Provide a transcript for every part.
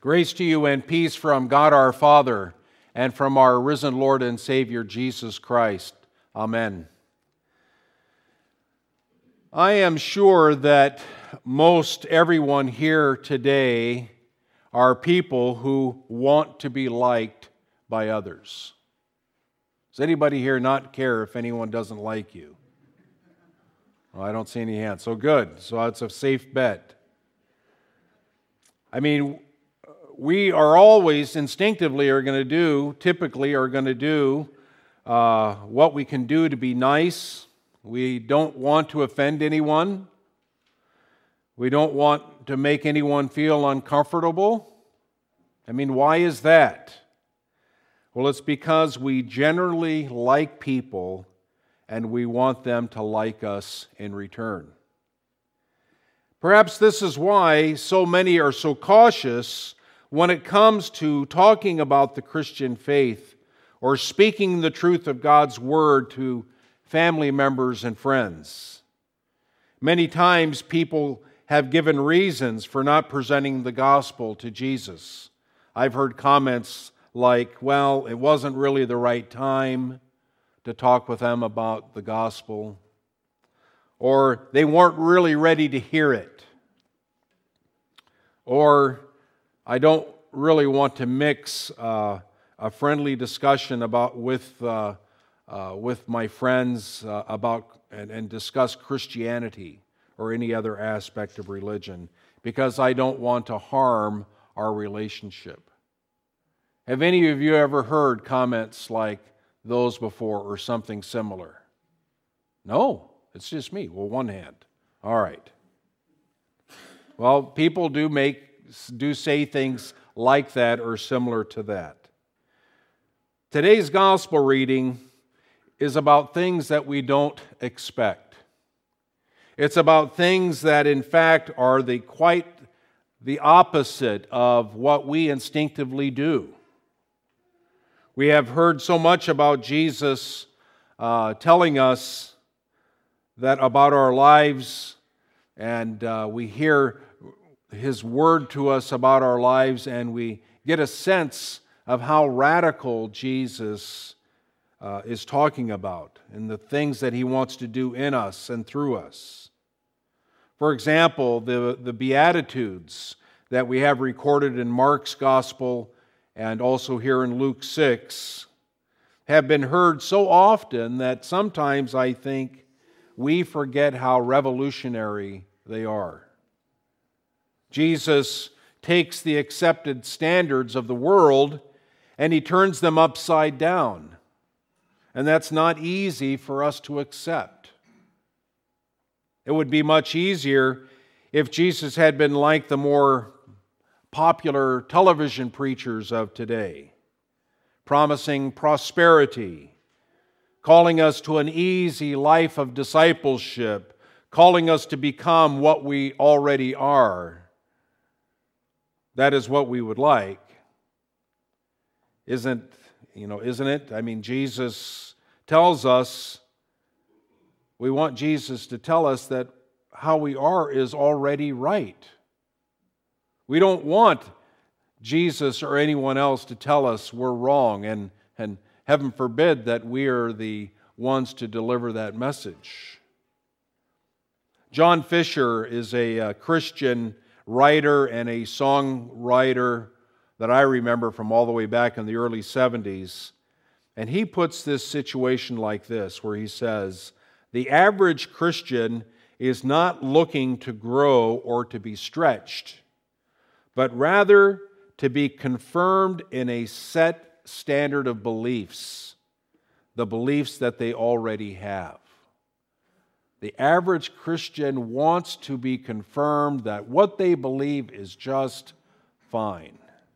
Grace to you and peace from God our Father and from our risen Lord and Savior Jesus Christ. Amen. I am sure that most everyone here today are people who want to be liked by others. Does anybody here not care if anyone doesn't like you? Well, I don't see any hands. So good. So it's a safe bet. I mean, we are always instinctively typically are going to do what we can do to be nice. We don't want to offend anyone. We don't want to make anyone feel uncomfortable. I mean, why is that? Well, it's because we generally like people and we want them to like us in return. Perhaps this is why so many are so cautious when it comes to talking about the Christian faith or speaking the truth of God's Word to family members and friends. Many times people have given reasons for not presenting the gospel to Jesus. I've heard comments like, well, it wasn't really the right time to talk with them about the gospel, or they weren't really ready to hear it, or I don't really want to mix a friendly discussion with my friends and discuss Christianity or any other aspect of religion because I don't want to harm our relationship. Have any of you ever heard comments like those before or something similar? No, it's just me. Well, one hand. All right. Well, people do say things like that or similar to that. Today's gospel reading is about things that we don't expect. It's about things that in fact are quite the opposite of what we instinctively do. We have heard so much about Jesus telling us that about our lives, and we hear His word to us about our lives, and we get a sense of how radical Jesus is talking about and the things that He wants to do in us and through us. For example, the Beatitudes that we have recorded in Mark's Gospel and also here in Luke 6 have been heard so often that sometimes I think we forget how revolutionary they are. Jesus takes the accepted standards of the world and He turns them upside down. And that's not easy for us to accept. It would be much easier if Jesus had been like the more popular television preachers of today, promising prosperity, calling us to an easy life of discipleship, calling us to become what we already are. That is what we would like. Isn't it? I mean, Jesus tells us, we want Jesus to tell us that how we are is already right. We don't want Jesus or anyone else to tell us we're wrong, and heaven forbid that we are the ones to deliver that message. John Fisher is a Christian writer and a songwriter that I remember from all the way back in the early 70s. And he puts this situation like this, where he says, the average Christian is not looking to grow or to be stretched, but rather to be confirmed in a set standard of beliefs, the beliefs that they already have. The average Christian wants to be confirmed that what they believe is just fine.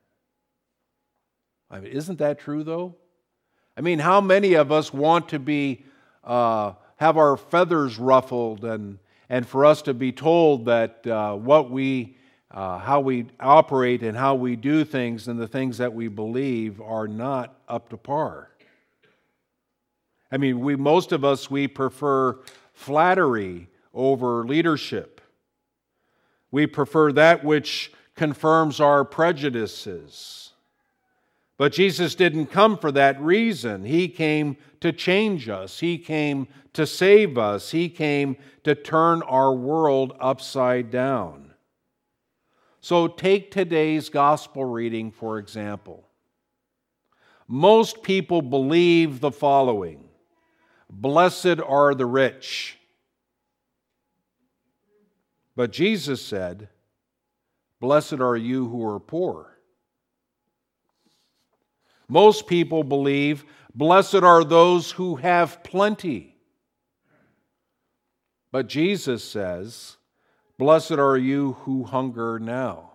I mean, isn't that true, though? I mean, how many of us want to have our feathers ruffled and for us to be told that how we operate and how we do things and the things that we believe are not up to par? I mean, most of us prefer flattery over leadership. We prefer that which confirms our prejudices. But Jesus didn't come for that reason. He came to change us. He came to save us. He came to turn our world upside down. So take today's gospel reading, for example. Most people believe the following: "Blessed are the rich." But Jesus said, "Blessed are you who are poor." Most people believe, "Blessed are those who have plenty." But Jesus says, "Blessed are you who hunger now."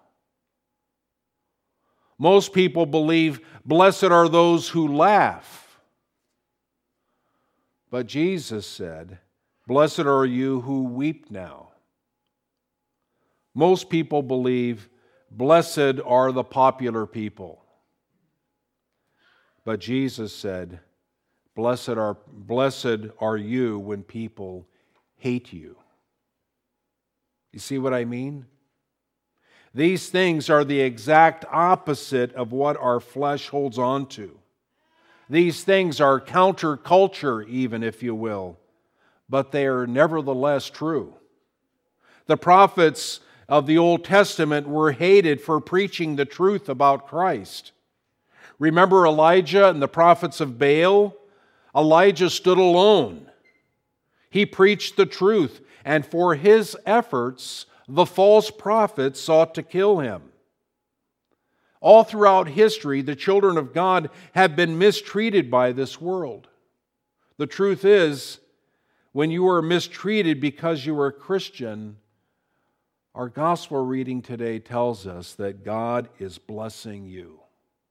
Most people believe, "Blessed are those who laugh." But Jesus said, "Blessed are you who weep now." Most people believe, "Blessed are the popular people." But Jesus said, Blessed are you when people hate you." You see what I mean? These things are the exact opposite of what our flesh holds on to. These things are counterculture, even, if you will, but they are nevertheless true. The prophets of the Old Testament were hated for preaching the truth about Christ. Remember Elijah and the prophets of Baal? Elijah stood alone. He preached the truth, and for his efforts, the false prophets sought to kill him. All throughout history, the children of God have been mistreated by this world. The truth is, when you are mistreated because you are a Christian, our gospel reading today tells us that God is blessing you.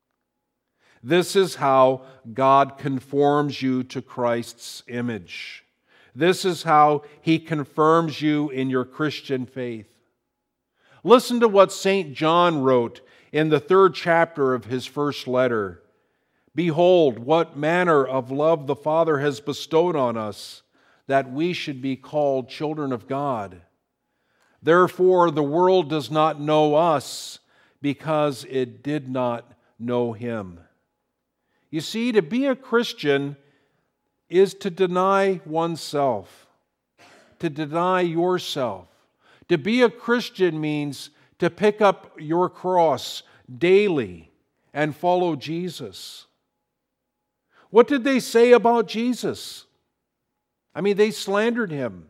This is how God conforms you to Christ's image. This is how He confirms you in your Christian faith. Listen to what St. John wrote in the 3rd chapter of his first letter. "Behold, what manner of love the Father has bestowed on us, that we should be called children of God. Therefore, the world does not know us, because it did not know Him." You see, to be a Christian is to deny oneself, to deny yourself. To be a Christian means to pick up your cross daily and follow Jesus. What did they say about Jesus? I mean, they slandered Him.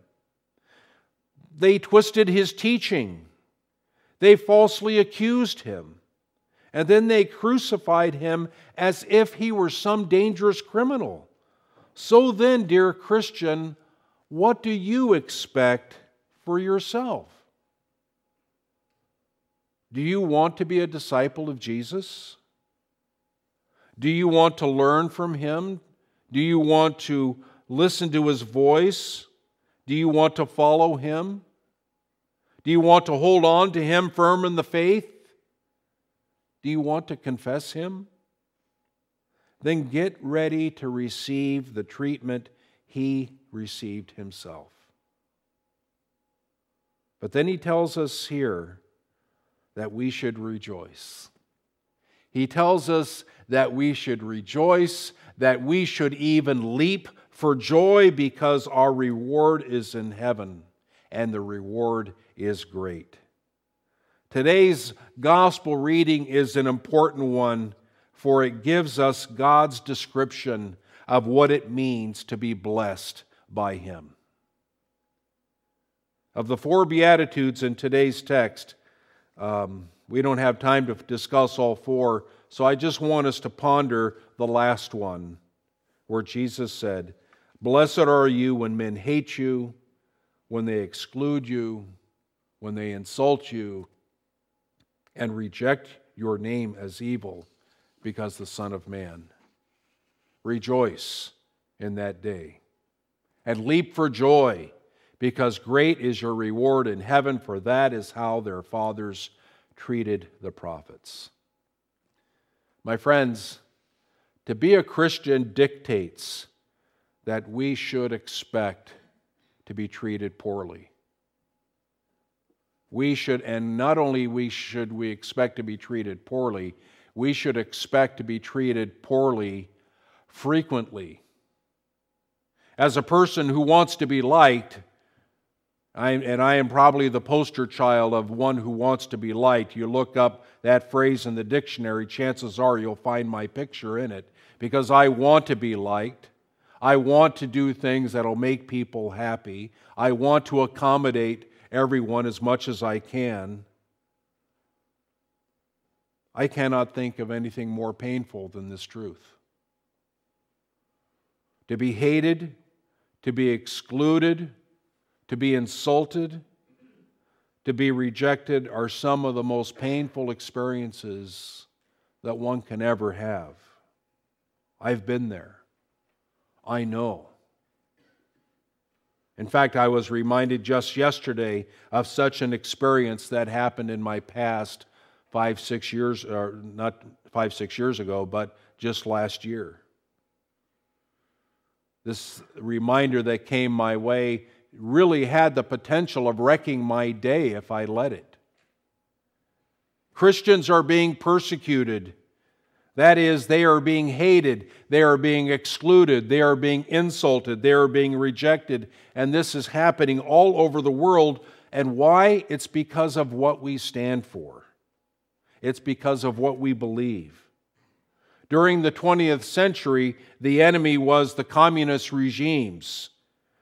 They twisted His teaching. They falsely accused Him. And then they crucified Him as if He were some dangerous criminal. So then, dear Christian, what do you expect for yourself? Do you want to be a disciple of Jesus? Do you want to learn from Him? Do you want to listen to His voice? Do you want to follow Him? Do you want to hold on to Him firm in the faith? Do you want to confess Him? Then get ready to receive the treatment He received Himself. But then He tells us here that we should rejoice. He tells us that we should rejoice, that we should even leap for joy, because our reward is in heaven, and the reward is great. Today's gospel reading is an important one, for it gives us God's description of what it means to be blessed by Him. Of the 4 Beatitudes in today's text, we don't have time to discuss all 4, so I just want us to ponder the last one, where Jesus said, "Blessed are you when men hate you, when they exclude you, when they insult you, and reject your name as evil, because the Son of Man." Rejoice in that day, and leap for joy, because great is your reward in heaven, for that is how their fathers treated the prophets. My friends, to be a Christian dictates that we should expect to be treated poorly. we should, and not only should we expect to be treated poorly, we should expect to be treated poorly frequently. As a person who wants to be liked, I am probably the poster child of one who wants to be liked. You look up that phrase in the dictionary, chances are you'll find my picture in it, because I want to be liked. I want to do things that'll make people happy. I want to accommodate everyone as much as I can. I cannot think of anything more painful than this truth. To be hated, to be excluded, to be insulted, to be rejected are some of the most painful experiences that one can ever have. I've been there. I know. In fact, I was reminded just yesterday of such an experience that happened in my past 5-6 years, or not 5-6 years ago, but just last year. This reminder that came my way really had the potential of wrecking my day if I let it. Christians are being persecuted. That is, they are being hated, they are being excluded, they are being insulted, they are being rejected, and this is happening all over the world. And why? It's because of what we stand for. It's because of what we believe. During the 20th century, the enemy was the communist regimes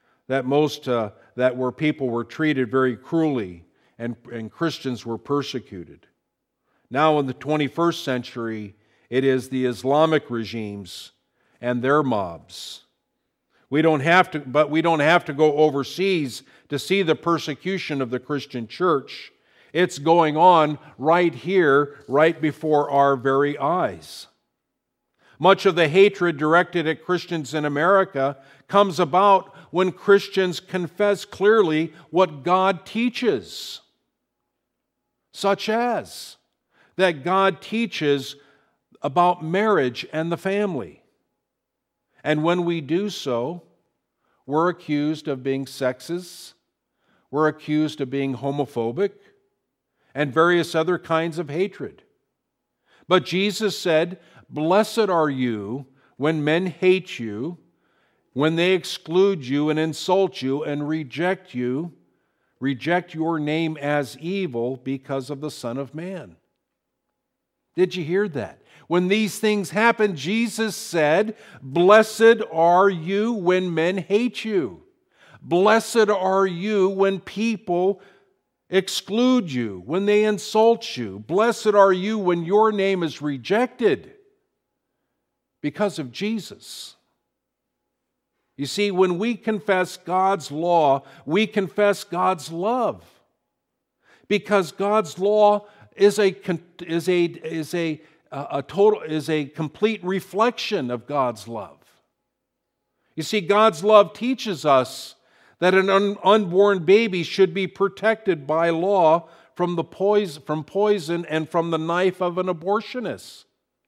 where people were treated very cruelly and Christians were persecuted. Now in the 21st century, it is the Islamic regimes and their mobs. We don't have to go overseas to see the persecution of the Christian church. It's going on right here, right before our very eyes. Much of the hatred directed at Christians in America comes about when Christians confess clearly what God teaches, such as that God teaches about marriage and the family. And when we do so, we're accused of being sexist, we're accused of being homophobic, and various other kinds of hatred. But Jesus said, "Blessed are you when men hate you, when they exclude you and insult you and reject your name as evil because of the Son of Man." Did you hear that? When these things happen, Jesus said, "Blessed are you when men hate you. Blessed are you when people exclude you, when they insult you. Blessed are you when your name is rejected because of Jesus." You see, when we confess God's law, we confess God's love. Because God's law is a complete reflection of God's love. You see, God's love teaches us that an unborn baby should be protected by law from poison and from the knife of an abortionist.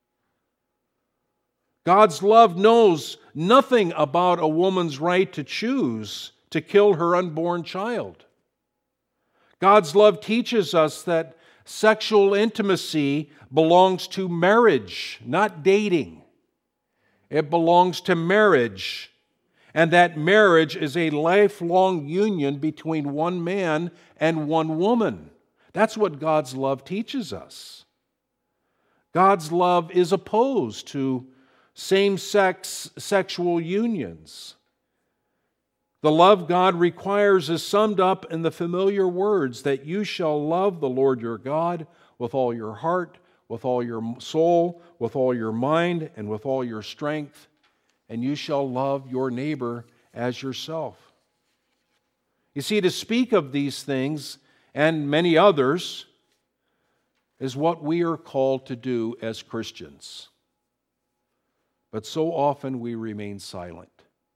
God's love knows nothing about a woman's right to choose to kill her unborn child. God's love teaches us that sexual intimacy belongs to marriage, not dating. It belongs to marriage, and that marriage is a lifelong union between one man and one woman. That's what God's love teaches us. God's love is opposed to same-sex sexual unions. The love God requires is summed up in the familiar words that you shall love the Lord your God with all your heart, with all your soul, with all your mind, and with all your strength, and you shall love your neighbor as yourself. You see, to speak of these things and many others is what we are called to do as Christians. But so often we remain silent.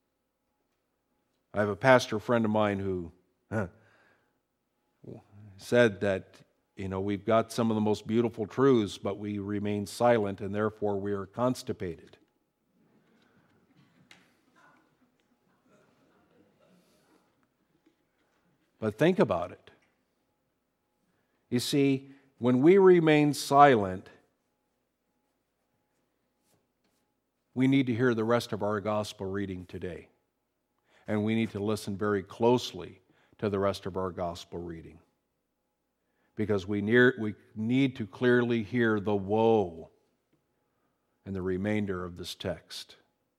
I have a pastor friend of mine who said that, we've got some of the most beautiful truths, but we remain silent, and therefore we are constipated. But think about it. You see, when we remain silent, we need to hear the rest of our gospel reading today. And we need to listen very closely to the rest of our gospel reading. Because we need to clearly hear the woe in the remainder of this text.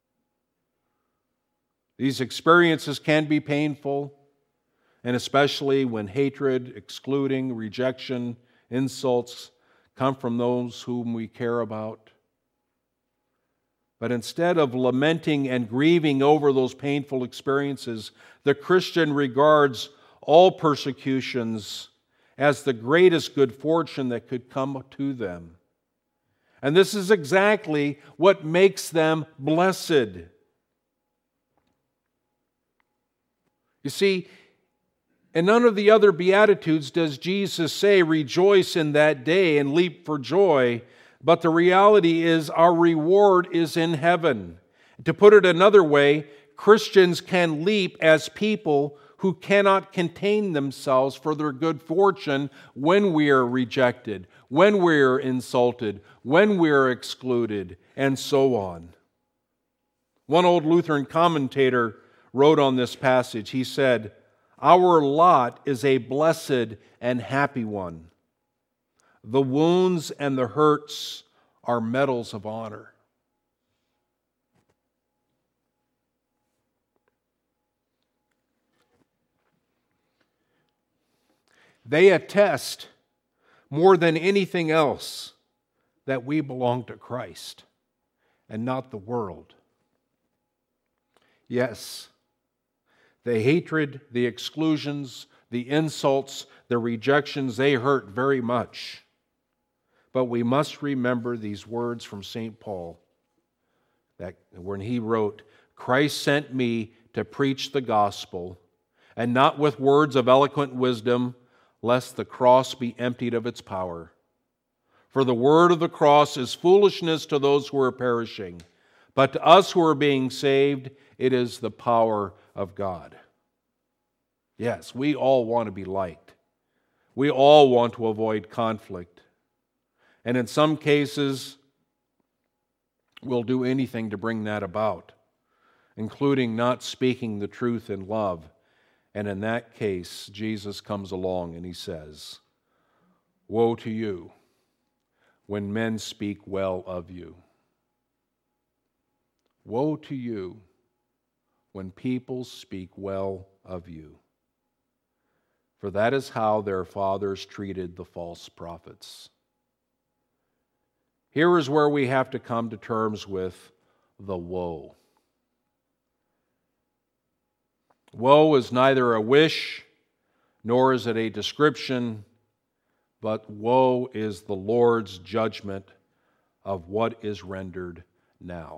These experiences can be painful, and especially when hatred, excluding, rejection, insults come from those whom we care about. But instead of lamenting and grieving over those painful experiences, the Christian regards all persecutions as the greatest good fortune that could come to them. And this is exactly what makes them blessed. You see, in none of the other Beatitudes does Jesus say, rejoice in that day and leap for joy, but the reality is our reward is in heaven. To put it another way, Christians can leap as people who cannot contain themselves for their good fortune when we are rejected, when we are insulted, when we are excluded, and so on. One old Lutheran commentator wrote on this passage, he said, our lot is a blessed and happy one. The wounds and the hurts are medals of honor. They attest more than anything else that we belong to Christ and not the world. Yes, the hatred, the exclusions, the insults, the rejections, they hurt very much. But we must remember these words from St. Paul, that when he wrote, Christ sent me to preach the gospel, and not with words of eloquent wisdom, lest the cross be emptied of its power. For the word of the cross is foolishness to those who are perishing, but to us who are being saved, it is the power of God. Yes, we all want to be liked. We all want to avoid conflict. And in some cases, we'll do anything to bring that about, including not speaking the truth in love. And in that case, Jesus comes along and he says, woe to you when men speak well of you. Woe to you when people speak well of you. For that is how their fathers treated the false prophets. Here is where we have to come to terms with the woe. Woe is neither a wish, nor is it a description, but woe is the Lord's judgment of what is rendered now.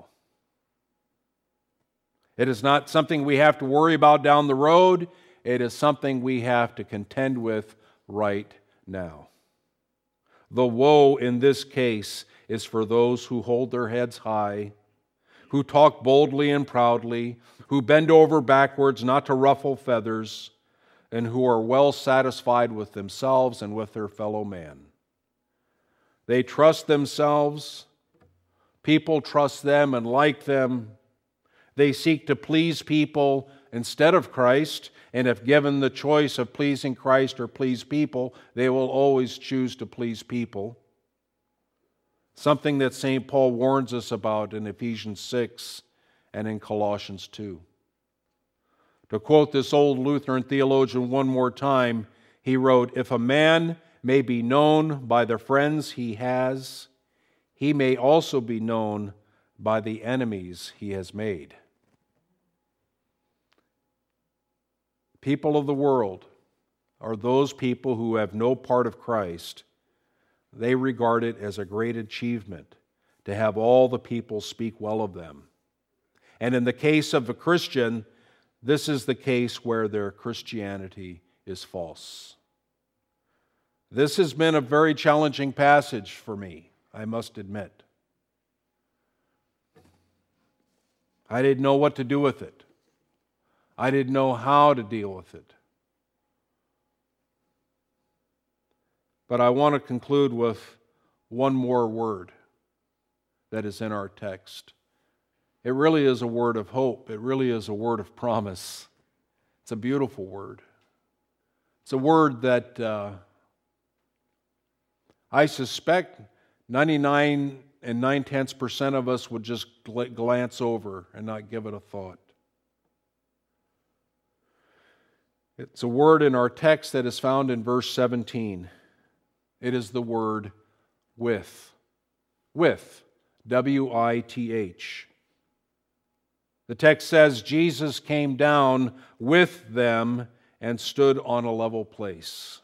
It is not something we have to worry about down the road. It is something we have to contend with right now. The woe in this case is for those who hold their heads high, who talk boldly and proudly, who bend over backwards not to ruffle feathers, and who are well satisfied with themselves and with their fellow man. They trust themselves, people trust them and like them. They seek to please people instead of Christ, and if given the choice of pleasing Christ or please people, they will always choose to please people. Something that St. Paul warns us about in Ephesians 6 and in Colossians 2. To quote this old Lutheran theologian one more time, he wrote, if a man may be known by the friends he has, he may also be known by the enemies he has made. People of the world are those people who have no part of Christ. They regard it as a great achievement to have all the people speak well of them. And in the case of a Christian, this is the case where their Christianity is false. This has been a very challenging passage for me, I must admit. I didn't know what to do with it. I didn't know how to deal with it. But I want to conclude with one more word that is in our text. It really is a word of hope. It really is a word of promise. It's a beautiful word. It's a word that I suspect 99 9/10% of us would just glance over and not give it a thought. It's a word in our text that is found in verse 17. It is the word with. With. W-I-T-H. The text says, Jesus came down with them and stood on a level place.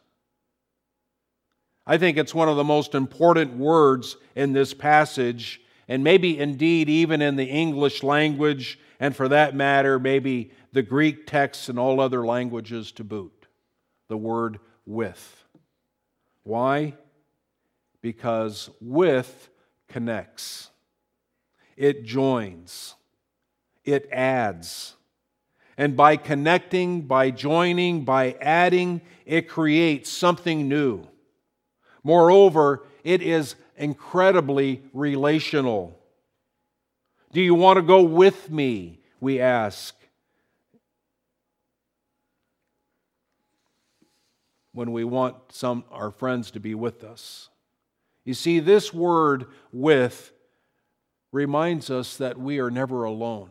I think it's one of the most important words in this passage, and maybe indeed even in the English language, and for that matter, maybe the Greek texts and all other languages to boot. The word with. Why? Because with connects. It joins. It adds. And by connecting, by joining, by adding, it creates something new. Moreover, it is incredibly relational. Do you want to go with me? We ask. When we want our friends to be with us. You see, this word with reminds us that we are never alone.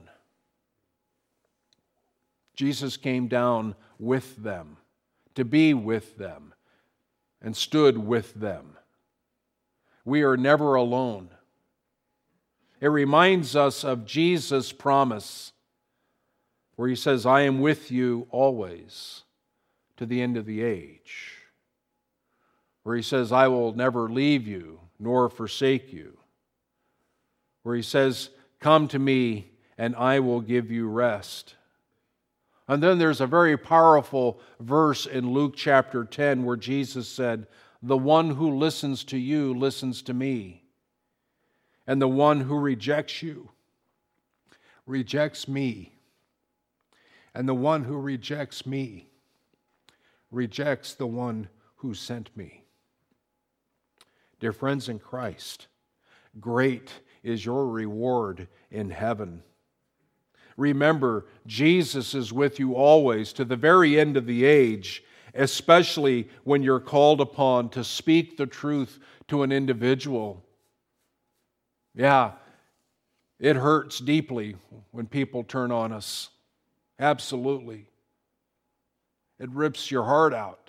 Jesus came down with them, to be with them, and stood with them. We are never alone. It reminds us of Jesus' promise, where He says, I am with you always, to the end of the age. Where He says, I will never leave you, nor forsake you. Where He says, come to me, and I will give you rest. And then there's a very powerful verse in Luke chapter 10 where Jesus said, the one who listens to you listens to me. And the one who rejects you rejects me. And the one who rejects me rejects the one who sent me. Dear friends in Christ, great is your reward in heaven. Remember, Jesus is with you always to the very end of the age, especially when you're called upon to speak the truth to an individual. Yeah, it hurts deeply when people turn on us. Absolutely. It rips your heart out.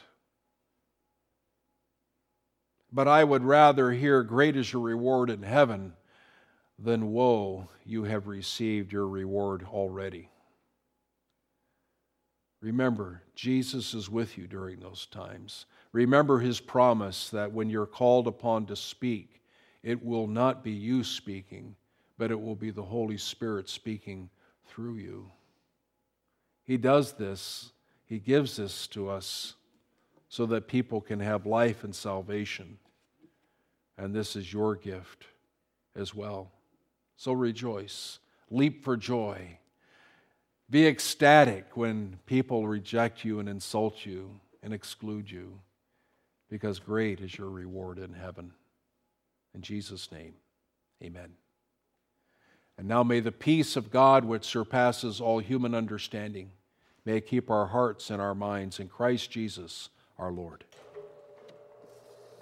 But I would rather hear, great is your reward in heaven, than woe, you have received your reward already. Remember, Jesus is with you during those times. Remember His promise that when you're called upon to speak, it will not be you speaking, but it will be the Holy Spirit speaking through you. He does this, He gives this to us so that people can have life and salvation. And this is your gift as well. So rejoice, leap for joy. Be ecstatic when people reject you and insult you and exclude you, because great is your reward in heaven. In Jesus' name, amen. And now may the peace of God, which surpasses all human understanding, may it keep our hearts and our minds in Christ Jesus our Lord.